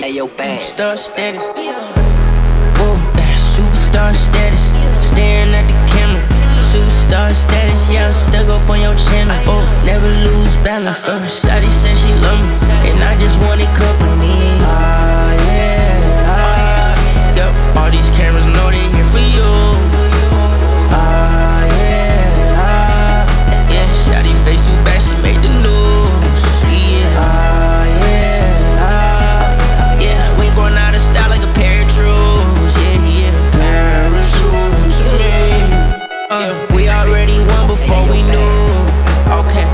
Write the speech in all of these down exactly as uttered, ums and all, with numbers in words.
Ayo, bang. Superstar status. Ooh, that superstar status. Staring at the camera. Superstar status, yeah, I'm stuck up on your channel. Oh, never lose balance. Uh, Shawty said she love me, and I just wanted company. Ah, yeah, ah, yep. All these cameras know they here for you. Ah, yeah, ah, yeah. Shawty face too bad, she made the news. Yeah, ah, yeah, ah, yeah. We going out of style like a pair of trues. Yeah, yeah, parachutes to me. Uh, we already won before we knew. Okay.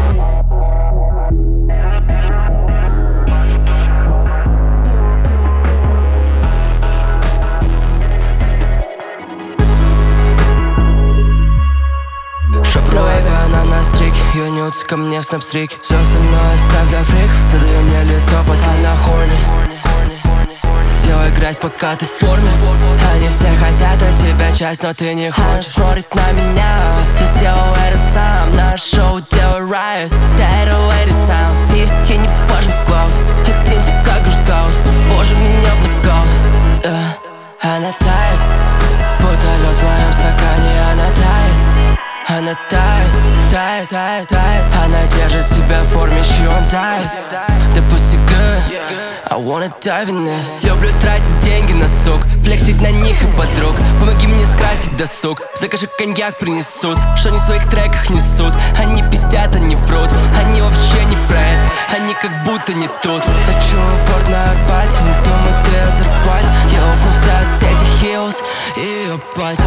Шапроева, она на стрик, юнются ко мне в снапстрик. Все остальное ставь для фрик. Задаю мне лицо, пока на хорне. Делай грязь, пока ты в форме. Они все хотят от тебя часть, но ты не хочешь. Она смотрит на меня, я сделал это сам. Наш шоу делай riot, да это лэди саунд. И я не важен в клауд, один ты как гурскаут. Боже, меня в нокаут. uh, Она тает, будто лед в моем стакане. Она тает, она тает, тает, тает, тает. Она держит себя в форме, she on diet. The pussy good, I wanna dive in it. Люблю тратить деньги на сок, флексить на них и подруг. Помоги мне скрасить досуг, закажи коньяк, принесут. Что они в своих треках несут, они пиздят, они врут. Они вообще не про это, они как будто не тут. Хочу порт на арбате, не думай ты о зарплате. Я уфнулся от этих хиллс и ее платья.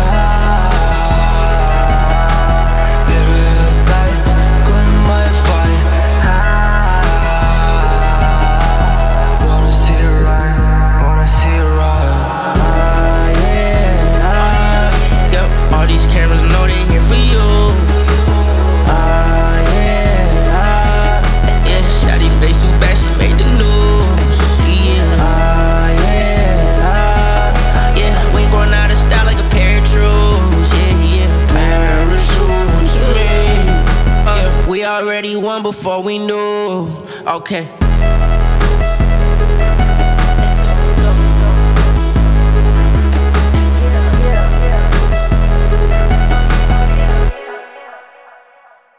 We already won before we knew. Okay.